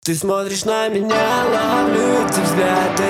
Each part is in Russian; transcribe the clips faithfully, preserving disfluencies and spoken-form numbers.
Ты смотришь на меня, ловлю эти взгляды.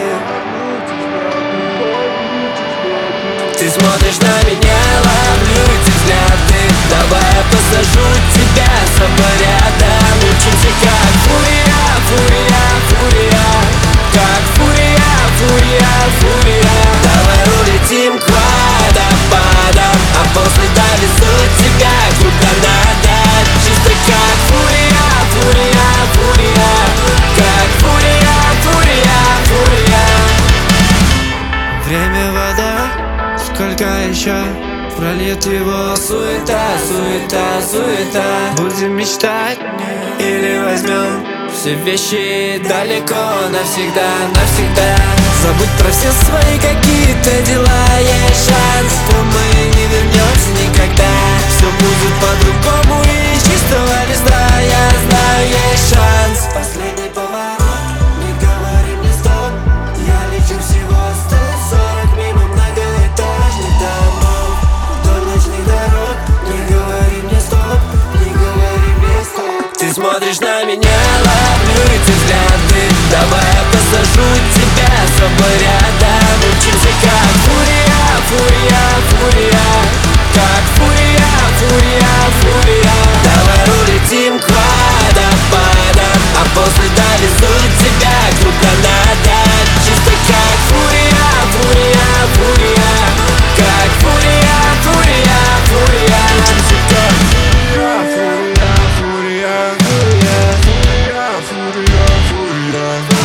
Ты смотришь на меня, ловлю эти взгляды. Давай я посажу тебя с собой рядом. Учимся как фурия, фурия, фурия. Как фурия, фурия, фурия. Давай улетим к водопадам, а после довезу тебя куда надо. Чисто как фурия, фурия, фурия. Как фурия, фурия, фурия. Время, вода, сколько еще прольет его? Суета, суета, суета. Будем мечтать или возьмем все вещи далеко навсегда, навсегда. Забудь про все свои какие-то дела. Есть шанс, что мы не вернемся никогда. Все будет по-другому и из чистого листа. Я знаю, есть шанс. Последний поворот, не говори мне стоп. Я лечу всего сто сорок мимо многоэтажных домов. Вдоль ночных дорог, не говори мне стоп. Не говори мне стоп. Ты смотришь на меня, ловлю эти взгляды. Давай я посажу тебя с собой рядом. Учимся как фурия, фурия, фурия. Как фурия, фурия, фурия. Давай улетим к водопадам, а после довезу тебя куда надо. Чисто как фурия, фурия, фурия. Как фурия, фурия, фурия. Учимся как фурия, фурия, фурия, фурия, фурия, фурия, фурия.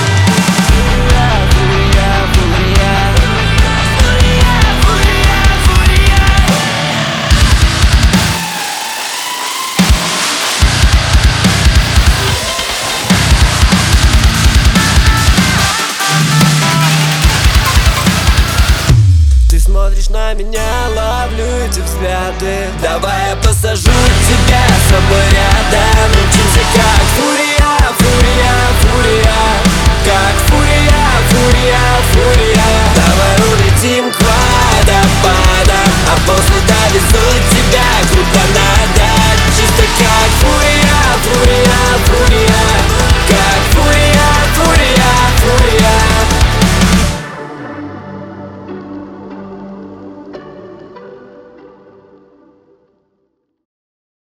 Ты смотришь на меня, ловлю эти взгляды. Давай я посажу тебя с собой рядом.